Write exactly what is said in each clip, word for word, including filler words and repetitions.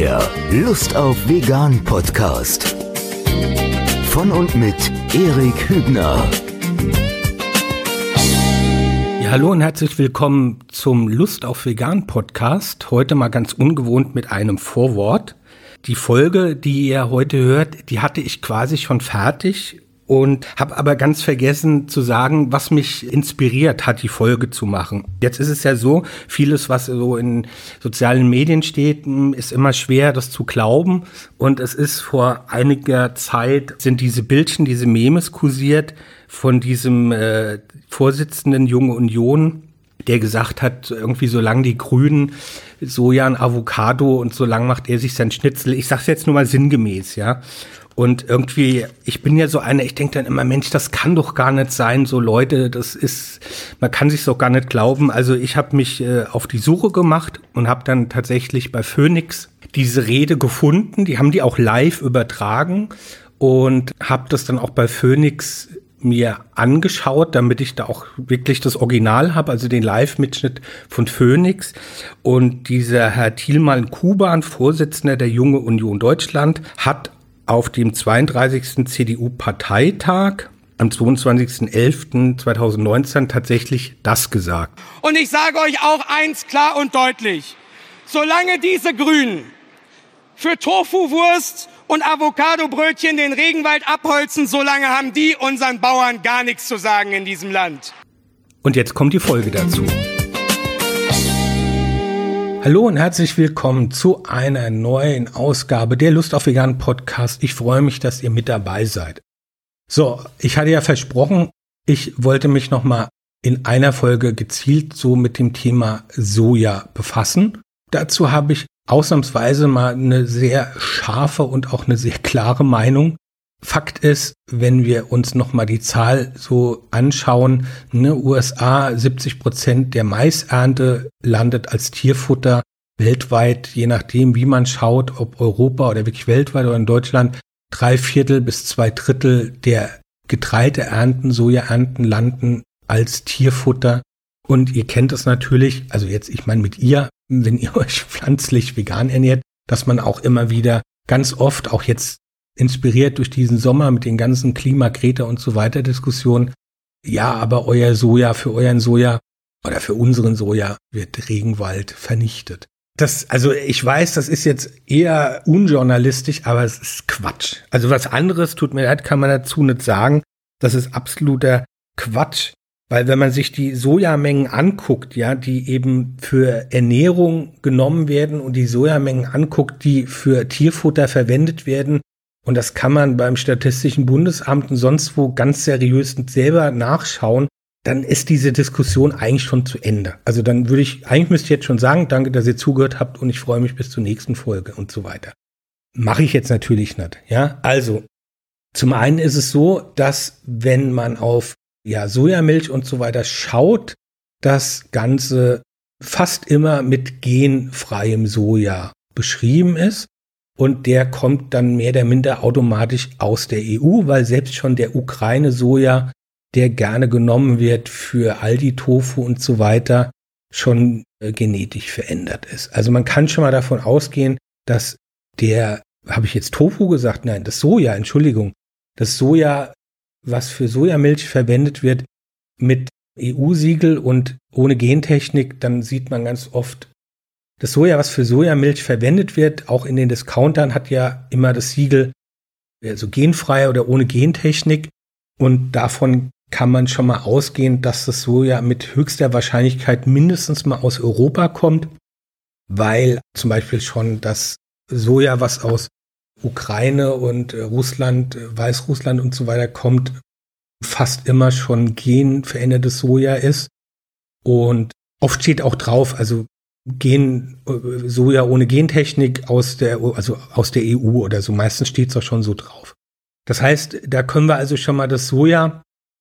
Der Lust auf Vegan Podcast. Von und mit Erik Hübner. Ja, hallo und herzlich willkommen zum Lust auf Vegan Podcast. Heute mal ganz ungewohnt mit einem Vorwort. Die Folge, die ihr heute hört, die hatte ich quasi schon fertig und habe aber ganz vergessen zu sagen, was mich inspiriert hat, die Folge zu machen. Jetzt ist es ja so, vieles, was so in sozialen Medien steht, ist immer schwer, das zu glauben. Und es ist vor einiger Zeit, sind diese Bildchen, diese Memes kursiert von diesem äh, Vorsitzenden Junge Union, der gesagt hat, irgendwie solange die Grünen Soja und Avocado und solange macht er sich sein Schnitzel. Ich sag's jetzt nur mal sinngemäß, ja. Und irgendwie, ich bin ja so einer, ich denke dann immer, Mensch, das kann doch gar nicht sein, so Leute, das ist, man kann sich's doch gar nicht glauben. Also ich habe mich äh, auf die Suche gemacht und habe dann tatsächlich bei Phoenix diese Rede gefunden, die haben die auch live übertragen und habe das dann auch bei Phoenix mir angeschaut, damit ich da auch wirklich das Original habe, also den Live-Mitschnitt von Phoenix. Und dieser Herr Thielmann Kuban, Vorsitzender der Junge Union Deutschland, hat auf dem zweiunddreißigsten C D U-Parteitag am zweiundzwanzigsten elften zweitausendneunzehn tatsächlich das gesagt. Und ich sage euch auch eins klar und deutlich. Solange diese Grünen für Tofu-Wurst und Avocadobrötchen den Regenwald abholzen, solange haben die unseren Bauern gar nichts zu sagen in diesem Land. Und jetzt kommt die Folge dazu. Hallo und herzlich willkommen zu einer neuen Ausgabe der Lust auf Vegan Podcast. Ich freue mich, dass ihr mit dabei seid. So, ich hatte ja versprochen, ich wollte mich nochmal in einer Folge gezielt so mit dem Thema Soja befassen. Dazu habe ich ausnahmsweise mal eine sehr scharfe und auch eine sehr klare Meinung. Fakt ist, wenn wir uns nochmal die Zahl so anschauen, ne, U S A, siebzig Prozent der Maisernte landet als Tierfutter weltweit, je nachdem, wie man schaut, ob Europa oder wirklich weltweit oder in Deutschland, drei Viertel bis zwei Drittel der Getreideernten, Sojaernten landen als Tierfutter. Und ihr kennt es natürlich, also jetzt, ich meine mit ihr, wenn ihr euch pflanzlich vegan ernährt, dass man auch immer wieder ganz oft, auch jetzt inspiriert durch diesen Sommer mit den ganzen Klima, Greta und so weiter Diskussionen, ja, aber euer Soja, für euren Soja oder für unseren Soja wird Regenwald vernichtet. Das, also ich weiß, das ist jetzt eher unjournalistisch, aber es ist Quatsch. Also was anderes, tut mir leid, kann man dazu nicht sagen. Das ist absoluter Quatsch. Weil wenn man sich die Sojamengen anguckt, ja, die eben für Ernährung genommen werden und die Sojamengen anguckt, die für Tierfutter verwendet werden, und das kann man beim Statistischen Bundesamt und sonst wo ganz seriös selber nachschauen, dann ist diese Diskussion eigentlich schon zu Ende. Also dann würde ich, eigentlich müsste ich jetzt schon sagen, danke, dass ihr zugehört habt und ich freue mich bis zur nächsten Folge und so weiter. Mache ich jetzt natürlich nicht, ja. Also, zum einen ist es so, dass wenn man auf ja, Sojamilch und so weiter schaut, das Ganze fast immer mit genfreiem Soja beschrieben ist. Und der kommt dann mehr oder minder automatisch aus der E U, weil selbst schon der Ukraine-Soja, der gerne genommen wird für Aldi-Tofu und so weiter, schon äh, genetisch verändert ist. Also man kann schon mal davon ausgehen, dass der, habe ich jetzt Tofu gesagt? Nein, das Soja, Entschuldigung, das Soja, was für Sojamilch verwendet wird, mit E U-Siegel und ohne Gentechnik, dann sieht man ganz oft, das Soja, was für Sojamilch verwendet wird, auch in den Discountern, hat ja immer das Siegel, also genfrei oder ohne Gentechnik. Und davon kann man schon mal ausgehen, dass das Soja mit höchster Wahrscheinlichkeit mindestens mal aus Europa kommt, weil zum Beispiel schon das Soja, was aus Ukraine und Russland, Weißrussland und so weiter kommt, fast immer schon genverändertes Soja ist. Und oft steht auch drauf, also Gen, Soja ohne Gentechnik aus der, also aus der E U oder so. Meistens steht es auch schon so drauf. Das heißt, da können wir also schon mal das Soja,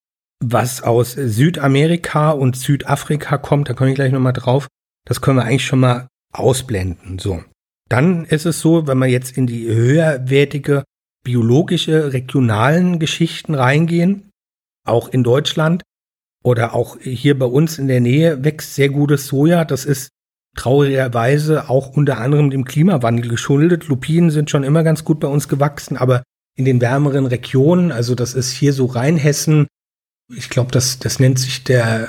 was aus Südamerika und Südafrika kommt, da komme ich gleich nochmal drauf, das können wir eigentlich schon mal ausblenden. So. Dann ist es so, wenn wir jetzt in die höherwertige biologische, regionalen Geschichten reingehen, auch in Deutschland oder auch hier bei uns in der Nähe wächst sehr gutes Soja. Das ist traurigerweise auch unter anderem dem Klimawandel geschuldet. Lupinen sind schon immer ganz gut bei uns gewachsen, aber in den wärmeren Regionen, also das ist hier so Rheinhessen, ich glaube, das, das nennt sich der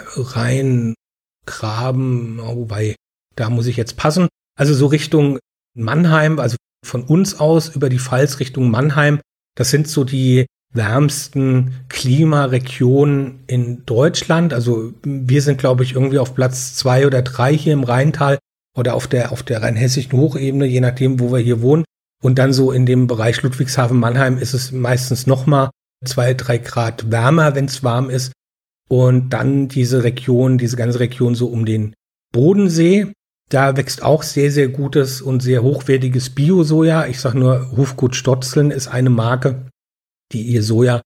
Rheingraben, oh, wobei, da muss ich jetzt passen. Also so Richtung Mannheim, also von uns aus über die Pfalz Richtung Mannheim, das sind so die wärmsten Klimaregionen in Deutschland. Also wir sind, glaube ich, irgendwie auf Platz zwei oder drei hier im Rheintal oder auf der, auf der rheinhessischen Hochebene, je nachdem, wo wir hier wohnen. Und dann so in dem Bereich Ludwigshafen-Mannheim ist es meistens nochmal zwei, drei Grad wärmer, wenn es warm ist. Und dann diese Region, diese ganze Region so um den Bodensee. Da wächst auch sehr, sehr gutes und sehr hochwertiges Bio-Soja. Ich sage nur, Hofgut Stotzeln ist eine Marke, die ihr Soja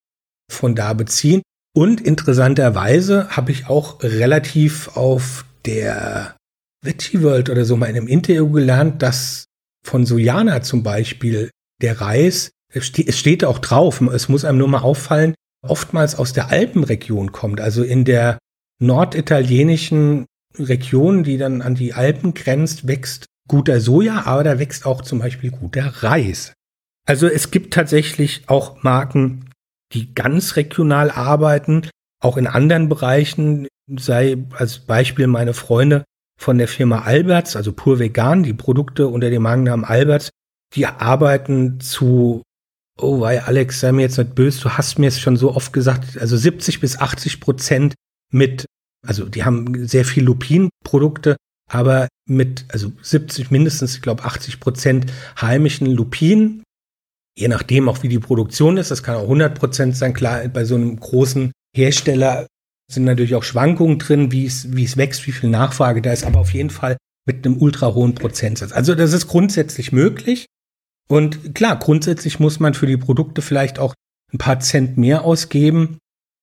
von da beziehen. Und interessanterweise habe ich auch relativ auf der Veggie World oder so mal in einem Interview gelernt, dass von Sojana zum Beispiel der Reis, es steht auch drauf, es muss einem nur mal auffallen, oftmals aus der Alpenregion kommt. Also in der norditalienischen Region, die dann an die Alpen grenzt, wächst guter Soja, aber da wächst auch zum Beispiel guter Reis. Also es gibt tatsächlich auch Marken, die ganz regional arbeiten, auch in anderen Bereichen, sei als Beispiel meine Freunde von der Firma Alberts, also pur vegan, die Produkte unter dem Markennamen Alberts, die arbeiten zu, oh wei, Alex, sei mir jetzt nicht böse, du hast mir es schon so oft gesagt, also siebzig bis achtzig Prozent mit, also die haben sehr viel Lupinprodukte, aber mit, also siebzig mindestens, ich glaube achtzig Prozent heimischen Lupinen, je nachdem auch wie die Produktion ist, das kann auch hundert Prozent sein, klar, bei so einem großen Hersteller sind natürlich auch Schwankungen drin, wie es, wie es wächst, wie viel Nachfrage da ist, aber auf jeden Fall mit einem ultra hohen Prozentsatz. Also das ist grundsätzlich möglich und klar, grundsätzlich muss man für die Produkte vielleicht auch ein paar Cent mehr ausgeben,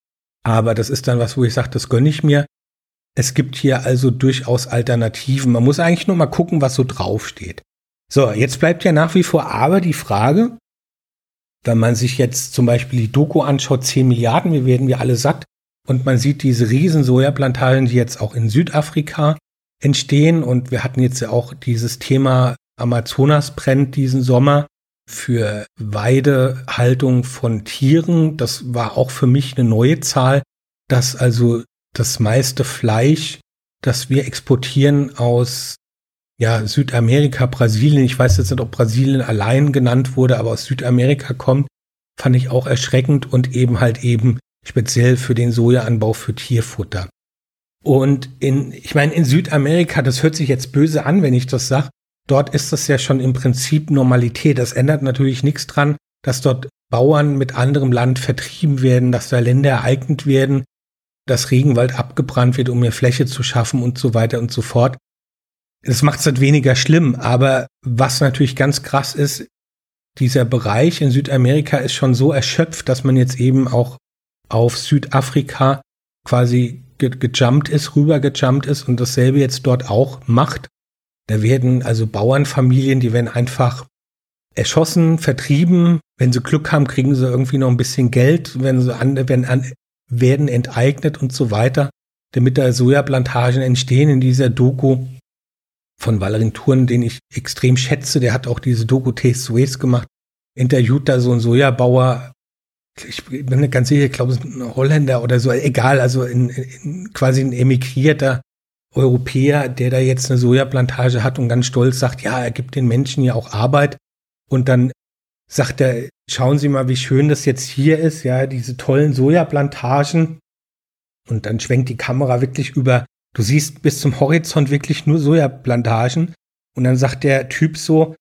aber das ist dann was, wo ich sage, das gönne ich mir. Es gibt hier also durchaus Alternativen. Man muss eigentlich nur mal gucken, was so draufsteht. So, jetzt bleibt ja nach wie vor aber die Frage, wenn man sich jetzt zum Beispiel die Doku anschaut, zehn Milliarden, wir werden wir alle satt, und man sieht diese riesen Sojaplantagen, die jetzt auch in Südafrika entstehen. Und wir hatten jetzt ja auch dieses Thema Amazonas brennt diesen Sommer für Weidehaltung von Tieren. Das war auch für mich eine neue Zahl, dass also das meiste Fleisch, das wir exportieren aus ja, Südamerika, Brasilien, ich weiß jetzt nicht, ob Brasilien allein genannt wurde, aber aus Südamerika kommt, fand ich auch erschreckend und eben halt eben speziell für den Sojaanbau für Tierfutter. Und in, ich meine, in Südamerika, das hört sich jetzt böse an, wenn ich das sage, dort ist das ja schon im Prinzip Normalität. Das ändert natürlich nichts dran, dass dort Bauern mit anderem Land vertrieben werden, dass da Länder ereignet werden, dass Regenwald abgebrannt wird, um mehr Fläche zu schaffen und so weiter und so fort. Das macht es halt weniger schlimm, aber was natürlich ganz krass ist, dieser Bereich in Südamerika ist schon so erschöpft, dass man jetzt eben auch auf Südafrika quasi ge- gejumpt ist, rüber gejumpt ist und dasselbe jetzt dort auch macht. Da werden also Bauernfamilien, die werden einfach erschossen, vertrieben. Wenn sie Glück haben, kriegen sie irgendwie noch ein bisschen Geld, wenn sie an, werden, an, werden enteignet und so weiter, damit da Sojaplantagen entstehen. In dieser Doku von Valerin Thurn, den ich extrem schätze, der hat auch diese Doku Taste the Waste gemacht, interviewt da so ein Sojabauer, ich bin nicht ganz sicher, ich glaube, es ist ein Holländer oder so, egal, also in, in, quasi ein emigrierter Europäer, der da jetzt eine Sojaplantage hat und ganz stolz sagt, ja, er gibt den Menschen ja auch Arbeit. Und dann sagt er, schauen Sie mal, wie schön das jetzt hier ist, ja, diese tollen Sojaplantagen. Und dann schwenkt die Kamera wirklich über, du siehst bis zum Horizont wirklich nur Sojaplantagen. Und dann sagt der Typ so,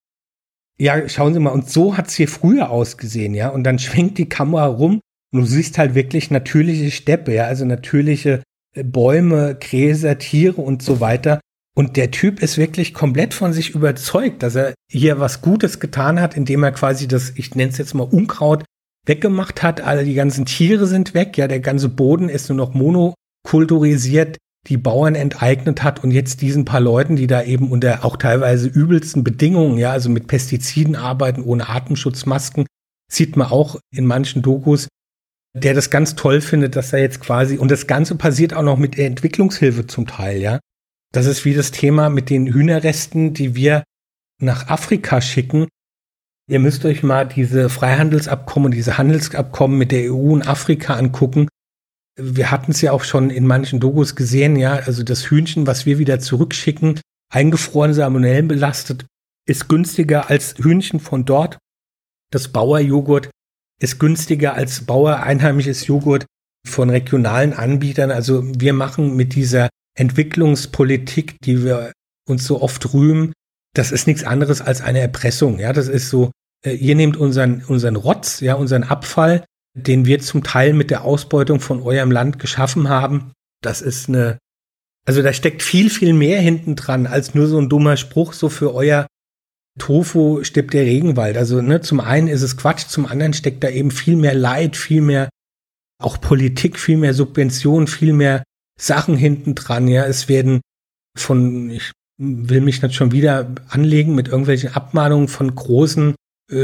ja, schauen Sie mal, und so hat's hier früher ausgesehen, ja. Und dann schwenkt die Kamera rum und du siehst halt wirklich natürliche Steppe, ja, also natürliche Bäume, Gräser, Tiere und so weiter. Und der Typ ist wirklich komplett von sich überzeugt, dass er hier was Gutes getan hat, indem er quasi das, ich nenne es jetzt mal Unkraut, weggemacht hat. Alle die ganzen Tiere sind weg, ja, der ganze Boden ist nur noch monokulturisiert, die Bauern enteignet hat und jetzt diesen paar Leuten, die da eben unter auch teilweise übelsten Bedingungen, ja, also mit Pestiziden arbeiten, ohne Atemschutzmasken, sieht man auch in manchen Dokus, der das ganz toll findet, dass er jetzt quasi, und das Ganze passiert auch noch mit Entwicklungshilfe zum Teil, ja. Das ist wie das Thema mit den Hühnerresten, die wir nach Afrika schicken. Ihr müsst euch mal diese Freihandelsabkommen, diese Handelsabkommen mit der E U und Afrika angucken. Wir hatten es ja auch schon in manchen Dokus gesehen, ja, also das Hühnchen, was wir wieder zurückschicken, eingefroren, salmonellenbelastet, ist günstiger als Hühnchen von dort. Das Bauerjoghurt ist günstiger als Bauer einheimisches Joghurt von regionalen Anbietern. Also wir machen mit dieser Entwicklungspolitik, die wir uns so oft rühmen, das ist nichts anderes als eine Erpressung. Ja, das ist so, äh, ihr nehmt unseren, unseren Rotz, ja, unseren Abfall, den wir zum Teil mit der Ausbeutung von eurem Land geschaffen haben. Das ist eine, also da steckt viel, viel mehr hinten dran als nur so ein dummer Spruch, so für euer Tofu stirbt der Regenwald. Also, ne, zum einen ist es Quatsch, zum anderen steckt da eben viel mehr Leid, viel mehr auch Politik, viel mehr Subventionen, viel mehr Sachen hinten dran. Ja, es werden von, ich will mich nicht schon wieder anlegen mit irgendwelchen Abmahnungen von großen äh,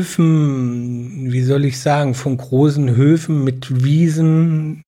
Höfen, wie soll ich sagen, von großen Höfen mit Wiesen,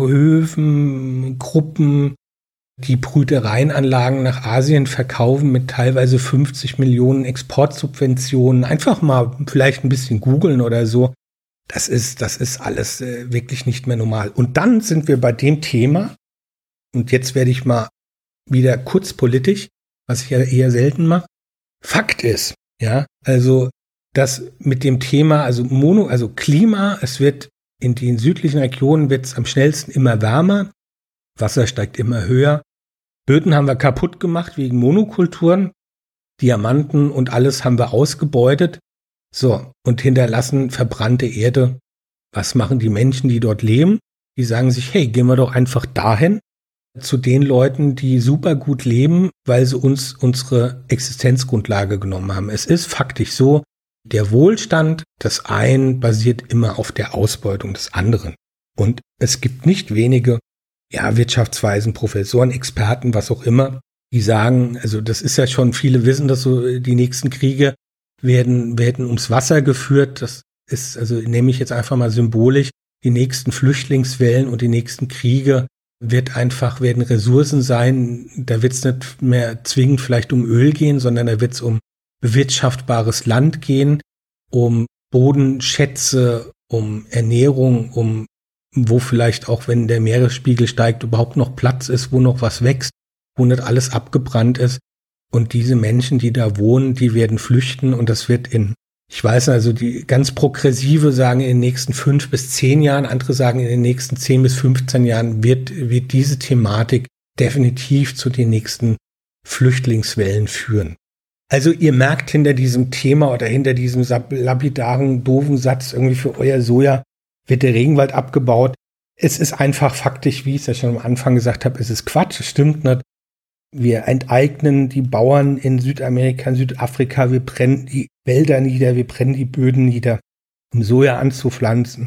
Höfen, Gruppen, die Brütereienanlagen nach Asien verkaufen mit teilweise fünfzig Millionen Exportsubventionen. Einfach mal vielleicht ein bisschen googeln oder so. Das ist, das ist alles äh, wirklich nicht mehr normal. Und dann sind wir bei dem Thema, und jetzt werde ich mal wieder kurz politisch, was ich ja eher selten mache. Fakt ist, ja, also das mit dem Thema, also Mono, also Klima, es wird in den südlichen Regionen wird es am schnellsten immer wärmer, Wasser steigt immer höher, Böden haben wir kaputt gemacht wegen Monokulturen, Diamanten und alles haben wir ausgebeutet, so, und hinterlassen verbrannte Erde. Was machen die Menschen, die dort leben? Die sagen sich, hey, gehen wir doch einfach dahin, zu den Leuten, die super gut leben, weil sie uns unsere Existenzgrundlage genommen haben. Es ist faktisch so, der Wohlstand des einen basiert immer auf der Ausbeutung des anderen. Und es gibt nicht wenige, ja, Wirtschaftsweisen, Professoren, Experten, was auch immer, die sagen, also das ist ja schon, viele wissen, dass so die nächsten Kriege werden, werden ums Wasser geführt. Das ist, also nehme ich jetzt einfach mal symbolisch, die nächsten Flüchtlingswellen und die nächsten Kriege wird einfach, werden Ressourcen sein, da wird es nicht mehr zwingend vielleicht um Öl gehen, sondern da wird es um bewirtschaftbares Land gehen, um Bodenschätze, um Ernährung, um wo vielleicht auch, wenn der Meeresspiegel steigt, überhaupt noch Platz ist, wo noch was wächst, wo nicht alles abgebrannt ist. Und diese Menschen, die da wohnen, die werden flüchten und das wird in, ich weiß also, die ganz Progressive sagen in den nächsten fünf bis zehn Jahren, andere sagen in den nächsten zehn bis fünfzehn Jahren wird, wird diese Thematik definitiv zu den nächsten Flüchtlingswellen führen. Also ihr merkt hinter diesem Thema oder hinter diesem lapidaren, doofen Satz irgendwie für euer Soja wird der Regenwald abgebaut. Es ist einfach faktisch, wie ich es ja schon am Anfang gesagt habe, es ist Quatsch, es stimmt nicht. Wir enteignen die Bauern in Südamerika, in Südafrika, wir brennen die Wälder nieder, wir brennen die Böden nieder, um Soja anzupflanzen,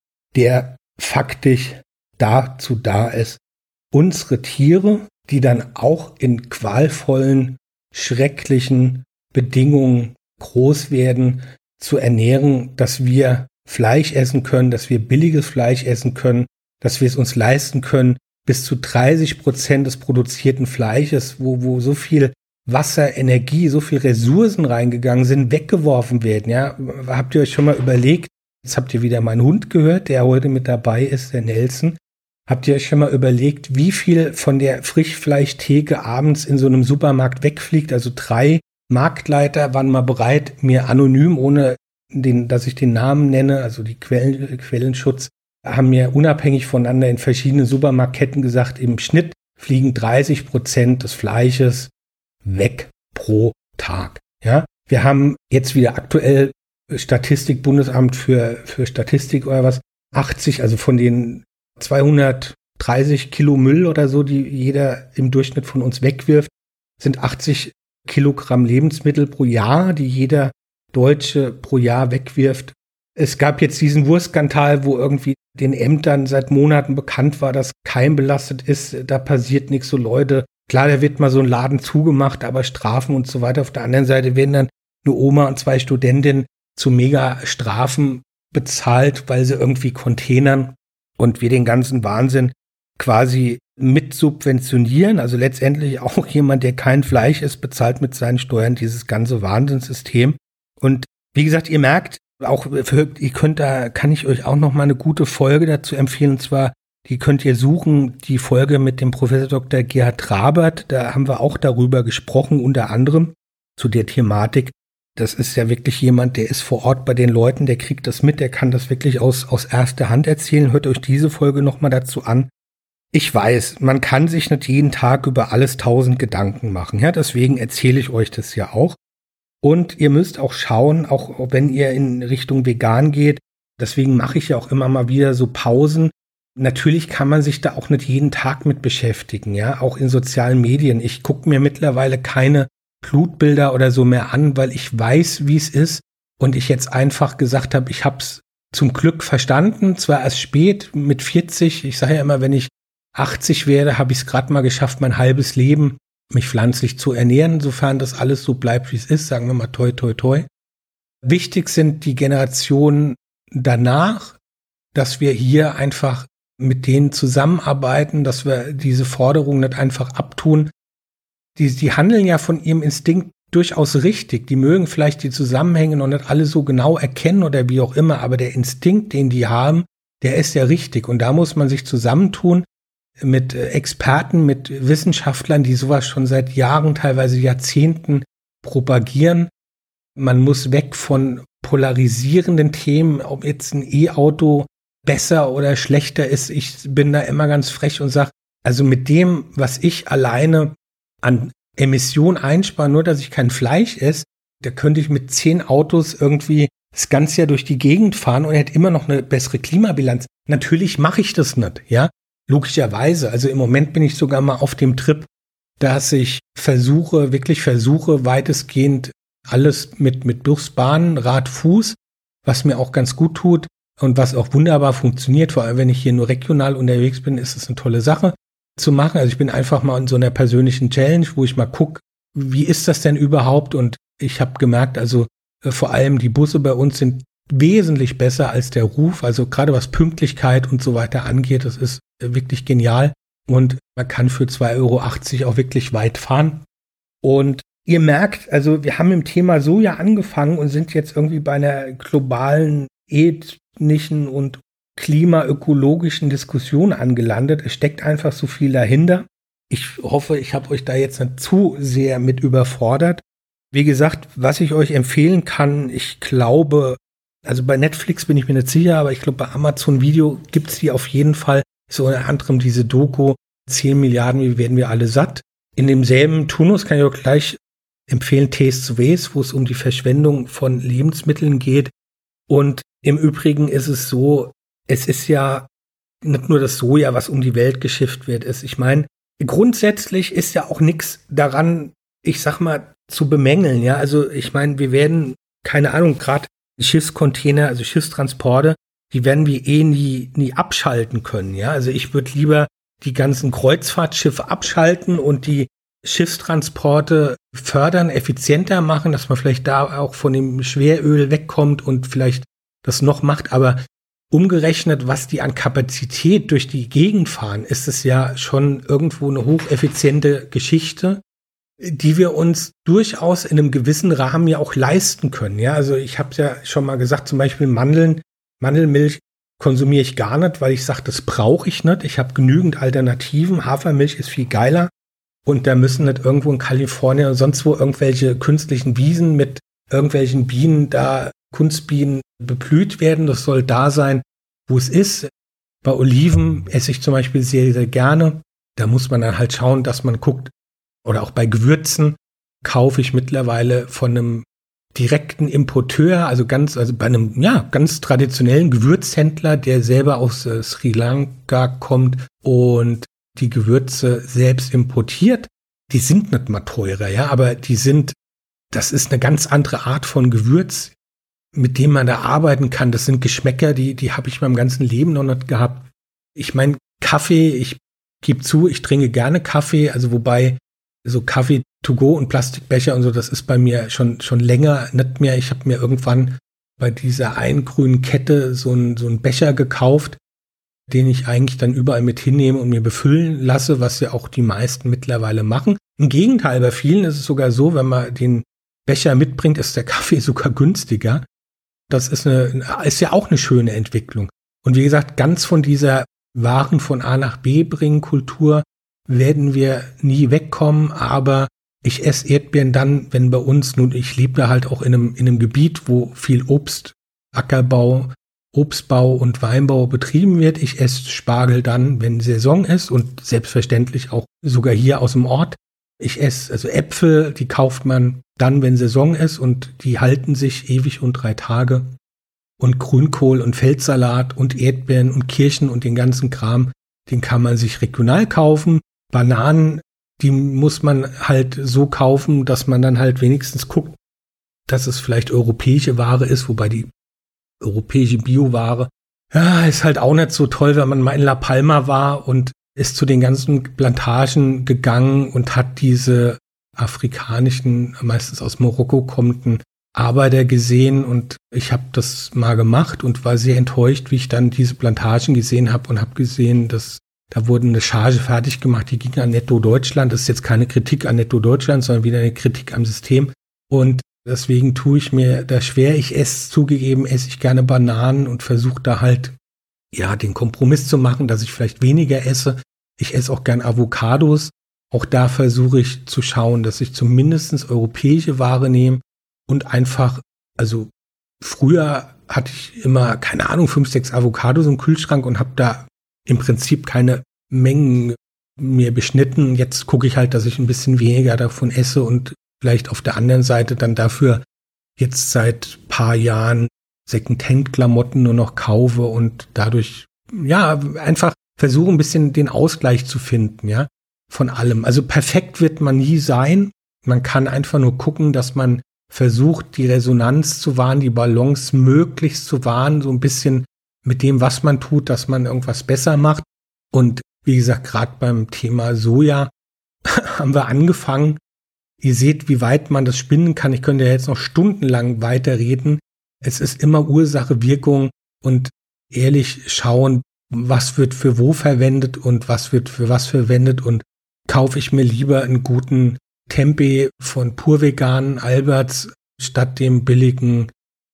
der faktisch dazu da ist, unsere Tiere, die dann auch in qualvollen, schrecklichen Bedingungen groß werden, zu ernähren, dass wir Fleisch essen können, dass wir billiges Fleisch essen können, dass wir es uns leisten können, bis zu dreißig Prozent des produzierten Fleisches, wo, wo so viel Wasser, Energie, so viel Ressourcen reingegangen sind, weggeworfen werden. Ja, habt ihr euch schon mal überlegt, jetzt habt ihr wieder meinen Hund gehört, der heute mit dabei ist, der Nelson. Habt ihr euch schon mal überlegt, wie viel von der Frischfleischtheke abends in so einem Supermarkt wegfliegt? Also drei Marktleiter waren mal bereit, mir anonym, ohne den, dass ich den Namen nenne, also die Quellen, Quellenschutz, haben mir unabhängig voneinander in verschiedenen Supermarktketten gesagt, im Schnitt fliegen dreißig Prozent des Fleisches weg pro Tag. Ja, wir haben jetzt wieder aktuell Statistik, Bundesamt für, für Statistik oder was, achtzig, also von den zweihundertdreißig Kilo Müll oder so, die jeder im Durchschnitt von uns wegwirft, sind achtzig Kilogramm Lebensmittel pro Jahr, die jeder Deutsche pro Jahr wegwirft. Es gab jetzt diesen Wurstskandal, wo irgendwie den Ämtern seit Monaten bekannt war, dass keimbelastet ist, da passiert nichts, so Leute. Klar, da wird mal so ein Laden zugemacht, aber Strafen und so weiter. Auf der anderen Seite werden dann eine Oma und zwei Studentinnen zu Mega-Strafen bezahlt, weil sie irgendwie containern und wir den ganzen Wahnsinn quasi mit subventionieren. Also letztendlich auch jemand, der kein Fleisch isst, bezahlt mit seinen Steuern dieses ganze Wahnsinnssystem. Und wie gesagt, ihr merkt, auch für, ihr könnt da, kann ich euch auch noch mal eine gute Folge dazu empfehlen. Und zwar, die könnt ihr suchen, die Folge mit dem Professor Doktor Gerhard Trabert. Da haben wir auch darüber gesprochen, unter anderem zu der Thematik. Das ist ja wirklich jemand, der ist vor Ort bei den Leuten, der kriegt das mit, der kann das wirklich aus, aus erster Hand erzählen. Hört euch diese Folge noch mal dazu an. Ich weiß, man kann sich nicht jeden Tag über alles tausend Gedanken machen. Ja, deswegen erzähle ich euch das ja auch. Und ihr müsst auch schauen, auch wenn ihr in Richtung vegan geht, deswegen mache ich ja auch immer mal wieder so Pausen. Natürlich kann man sich da auch nicht jeden Tag mit beschäftigen, ja, auch in sozialen Medien. Ich gucke mir mittlerweile keine Blutbilder oder so mehr an, weil ich weiß, wie es ist und ich jetzt einfach gesagt habe, ich habe es zum Glück verstanden, zwar erst spät mit vierzig, ich sage ja immer, wenn ich achtzig werde, habe ich es gerade mal geschafft, mein halbes Leben mich pflanzlich zu ernähren, sofern das alles so bleibt, wie es ist, sagen wir mal toi, toi, toi. Wichtig sind die Generationen danach, dass wir hier einfach mit denen zusammenarbeiten, dass wir diese Forderungen nicht einfach abtun. Die, die handeln ja von ihrem Instinkt durchaus richtig. Die mögen vielleicht die Zusammenhänge noch nicht alle so genau erkennen oder wie auch immer, aber der Instinkt, den die haben, der ist ja richtig. Und da muss man sich zusammentun mit Experten, mit Wissenschaftlern, die sowas schon seit Jahren, teilweise Jahrzehnten propagieren. Man muss weg von polarisierenden Themen, ob jetzt ein E-Auto besser oder schlechter ist. Ich bin da immer ganz frech und sage, also mit dem, was ich alleine an Emissionen einspare, nur dass ich kein Fleisch esse, da könnte ich mit zehn Autos irgendwie das ganze Jahr durch die Gegend fahren und hätte immer noch eine bessere Klimabilanz. Natürlich mache ich das nicht, ja. Logischerweise, also im Moment bin ich sogar mal auf dem Trip, dass ich versuche, wirklich versuche, weitestgehend alles mit, mit Bus, Bahn, Rad, Fuß, was mir auch ganz gut tut und was auch wunderbar funktioniert, vor allem wenn ich hier nur regional unterwegs bin, ist es eine tolle Sache zu machen. Also ich bin einfach mal in so einer persönlichen Challenge, wo ich mal gucke, wie ist das denn überhaupt? Und ich habe gemerkt, also äh, vor allem die Busse bei uns sind wesentlich besser als der Ruf, also gerade was Pünktlichkeit und so weiter angeht, das ist wirklich genial und man kann für zwei Euro achtzig auch wirklich weit fahren. Und ihr merkt, also wir haben im Thema Soja angefangen und sind jetzt irgendwie bei einer globalen, ethnischen und klimaökologischen Diskussion angelandet. Es steckt einfach so viel dahinter. Ich hoffe, ich habe euch da jetzt nicht zu sehr mit überfordert. Wie gesagt, was ich euch empfehlen kann, ich glaube, also bei Netflix bin ich mir nicht sicher, aber ich glaube, bei Amazon Video gibt es die auf jeden Fall. So unter anderem diese Doku, zehn Milliarden, wie werden wir alle satt. In demselben Turnus kann ich auch gleich empfehlen, Taste Waste, wo es um die Verschwendung von Lebensmitteln geht. Und im Übrigen ist es so, es ist ja nicht nur das Soja, was um die Welt geschifft wird. Ist. Ich meine, grundsätzlich ist ja auch nichts daran, ich sag mal, zu bemängeln. Ja, also ich meine, wir werden, keine Ahnung, gerade Schiffscontainer, also Schiffstransporte, die werden wir eh nie, nie abschalten können. Ja, also ich würde lieber die ganzen Kreuzfahrtschiffe abschalten und die Schiffstransporte fördern, effizienter machen, dass man vielleicht da auch von dem Schweröl wegkommt und vielleicht das noch macht. Aber umgerechnet, was die an Kapazität durch die Gegend fahren, ist es ja schon irgendwo eine hocheffiziente Geschichte, die wir uns durchaus in einem gewissen Rahmen ja auch leisten können. Ja, also ich habe ja schon mal gesagt, zum Beispiel Mandeln, Mandelmilch konsumiere ich gar nicht, weil ich sage, das brauche ich nicht. Ich habe genügend Alternativen. Hafermilch ist viel geiler. Und da müssen nicht irgendwo in Kalifornien oder sonst wo irgendwelche künstlichen Wiesen mit irgendwelchen Bienen da, Kunstbienen beblüht werden. Das soll da sein, wo es ist. Bei Oliven esse ich zum Beispiel sehr, sehr gerne. Da muss man dann halt schauen, dass man guckt, oder auch bei Gewürzen kaufe ich mittlerweile von einem direkten Importeur, also ganz, also bei einem, ja, ganz traditionellen Gewürzhändler, der selber aus äh, Sri Lanka kommt und die Gewürze selbst importiert. Die sind nicht mal teurer, ja, aber die sind, das ist eine ganz andere Art von Gewürz, mit dem man da arbeiten kann. Das sind Geschmäcker, die, die habe ich meinem ganzen Leben noch nicht gehabt. Ich meine, Kaffee, ich gebe zu, ich trinke gerne Kaffee, also wobei so Kaffee to go und Plastikbecher und so, das ist bei mir schon schon länger nicht mehr. Ich habe mir irgendwann bei dieser einen grünen Kette so einen so einen Becher gekauft. den ich eigentlich dann überall mit hinnehme und mir befüllen lasse, was ja auch die meisten mittlerweile machen. Im Gegenteil, bei vielen ist es sogar so, wenn man den Becher mitbringt, ist der Kaffee sogar günstiger. Das ist, eine, ist ja auch eine schöne Entwicklung. Und wie gesagt, ganz von dieser Waren von A nach B bringen Kultur werden wir nie wegkommen, aber ich esse Erdbeeren dann, wenn bei uns, nun ich lebe da halt auch in einem, in einem Gebiet, wo viel Obst, Ackerbau, Obstbau und Weinbau betrieben wird. Ich esse Spargel dann, wenn Saison ist und selbstverständlich auch sogar hier aus dem Ort. Ich esse also Äpfel, die kauft man dann, wenn Saison ist und die halten sich ewig und drei Tage. Und Grünkohl und Feldsalat und Erdbeeren und Kirschen und den ganzen Kram, den kann man sich regional kaufen. Bananen, die muss man halt so kaufen, dass man dann halt wenigstens guckt, dass es vielleicht europäische Ware ist, wobei die europäische Bioware, ja, ist halt auch nicht so toll, wenn man mal in La Palma war und ist zu den ganzen Plantagen gegangen und hat diese afrikanischen, meistens aus Marokko kommenden Arbeiter gesehen und ich habe das mal gemacht und war sehr enttäuscht, wie ich dann diese Plantagen gesehen habe und habe gesehen, dass da wurde eine Charge fertig gemacht, die ging an Netto Deutschland. Das ist jetzt keine Kritik an Netto Deutschland, sondern wieder eine Kritik am System und deswegen tue ich mir da schwer. Ich esse, zugegeben, esse ich gerne Bananen und versuche da halt, ja, den Kompromiss zu machen, dass ich vielleicht weniger esse. Ich esse auch gern Avocados. Auch da versuche ich zu schauen, dass ich zumindest europäische Ware nehme und einfach, also früher hatte ich immer, keine Ahnung, fünf, sechs Avocados im Kühlschrank und habe da im Prinzip keine Mengen mir beschnitten. Jetzt gucke ich halt, dass ich ein bisschen weniger davon esse und vielleicht auf der anderen Seite dann dafür jetzt seit paar Jahren Second-Hand-Klamotten nur noch kaufe und dadurch, ja, einfach versuche ein bisschen den Ausgleich zu finden, ja, von allem. Also perfekt wird man nie sein. Man kann einfach nur gucken, dass man versucht, die Resonanz zu wahren, die Balance möglichst zu wahren, so ein bisschen mit dem, was man tut, dass man irgendwas besser macht. Und wie gesagt, gerade beim Thema Soja haben wir angefangen. Ihr seht, wie weit man das spinnen kann. Ich könnte ja jetzt noch stundenlang weiterreden. Es ist immer Ursache, Wirkung und ehrlich schauen, was wird für wo verwendet und was wird für was verwendet und kaufe ich mir lieber einen guten Tempeh von pur veganen Alberts statt dem billigen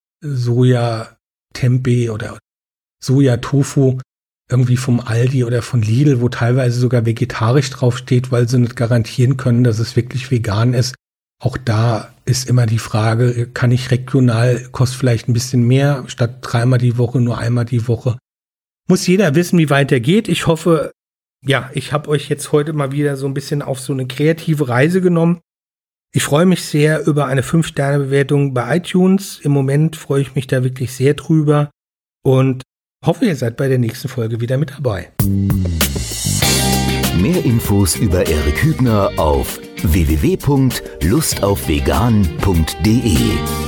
Soja-Tempeh oder Soja-Tofu irgendwie vom Aldi oder von Lidl, wo teilweise sogar vegetarisch draufsteht, weil sie nicht garantieren können, dass es wirklich vegan ist. Auch da ist immer die Frage, kann ich regional, kostet vielleicht ein bisschen mehr, statt dreimal die Woche nur einmal die Woche. Muss jeder wissen, wie weit er geht. Ich hoffe, ja, ich habe euch jetzt heute mal wieder so ein bisschen auf so eine kreative Reise genommen. Ich freue mich sehr über eine fünf Sterne Bewertung bei iTunes. Im Moment freue ich mich da wirklich sehr drüber und hoffe, ihr seid bei der nächsten Folge wieder mit dabei. Mehr Infos über Erik Hübner auf w w w punkt lust auf vegan punkt d e.